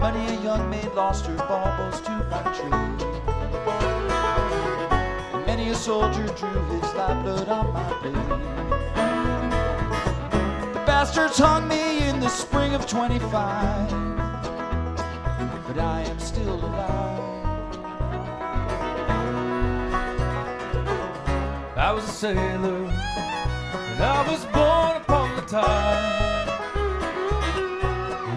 Many a young maid lost her baubles to my trade. And many a soldier drew his lifeblood on my blade. The bastards hung me in the spring of 25, but I am still alive. I was a sailor, and I was born